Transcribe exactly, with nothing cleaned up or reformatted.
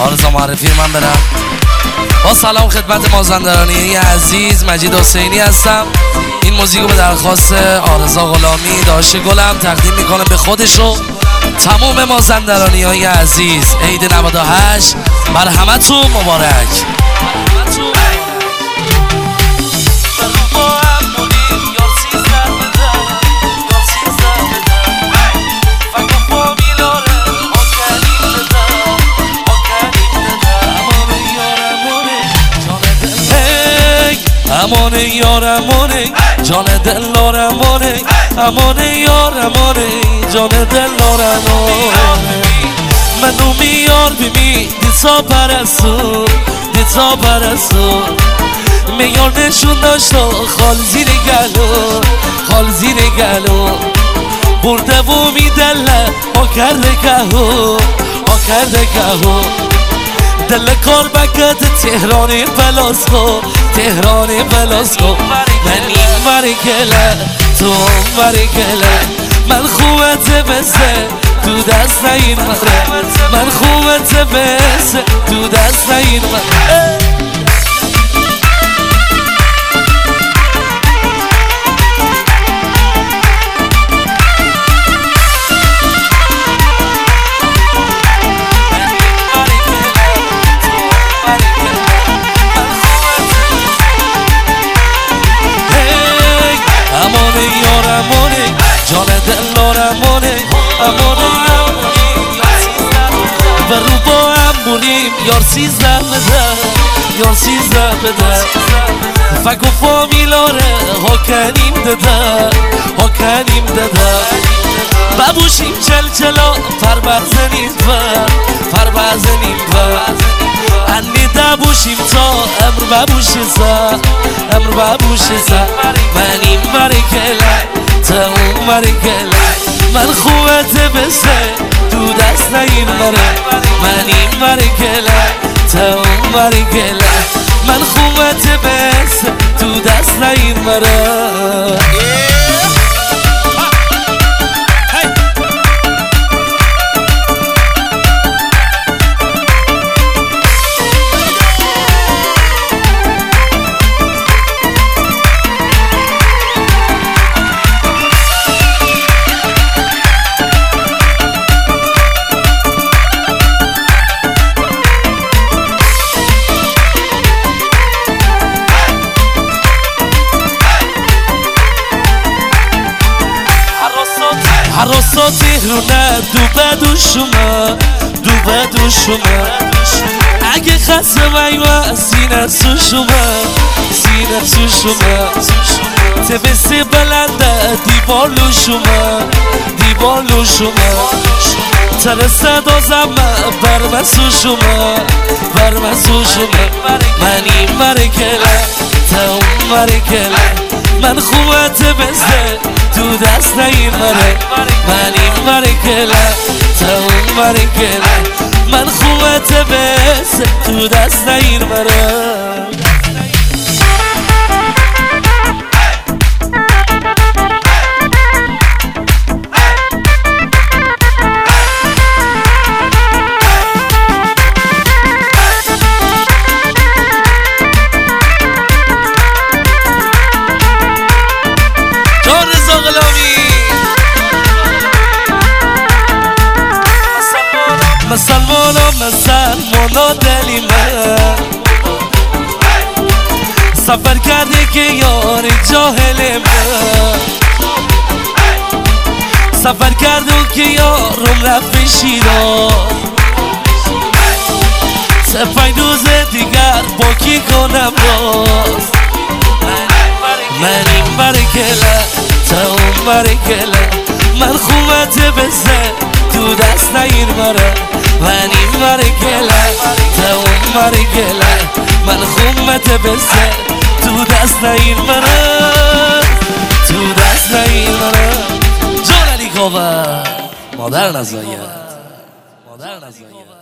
آرزو معرفی من برم. با سلام خدمت مازندرانی عزیز، مجید حسینی هستم. این موزیکو به درخواست آرزا غلامی داشته گلم تقدیم میکنم به خودش و تمام مازندرانی های عزیز. عید نود و هشت بر همتون مبارک. امانه یار امانه جان دل لار امانه امانه یار امانه جان دل لار امانه منو میار بمی دیتا پرستو دیتا پرستو میار نشون داشت خال زیر گلو خال زیر گلو برده و میدله ها کرده گهو ها کرده گهو دل کار بکت تهران پلاسکو تهران پلاسکو من این مرگله تو مرگله من خوبت بسه تو دست این مره من خوبت بسه تو دست این مره جان دل لار امانه امانه و رو با هم بونیم یار سیزده بده یار سیزده بده فک و فامیلاره ها کنیم دده ها کنیم دده ببوشیم چل چلا پر بزنیم پر پر بزنیم پر انی دبوشیم تا امر ببوشی سا امر ببوشی سا من این مرگله تا اون مرگله من خوبت بسه تو دست این مره من این مرگله تا اون مرگله من خوبت بسه تو دست این مره حراسا تهرونه دو بدو شما دو بدو شما اگه خسته ویوه سینه سو شما سینه سو شما تبسه بلنده دیوالو شما دیوالو شما ترسه دازمه برمسو شما برمسو شما من این مرگله تا اون مرگله من خوبت بزده تو دست این مره من این مرگله تا اون مرگله من خوبت بزده تو دست این مره مسلمانا مسلمانا دلی من سفر کرده که یار جاهل من سفر کرده که یارم رفت به شیراز سه پنج روز دیگر با کی کنم باز من این مرگله تا اون مرگله من خوبت بزه تو دست این مره من این مرگله تا اون مرگله من خوبت بزه تو دست این مره تو دست این مره جان علی کاور مادر نزاید مادر نزاید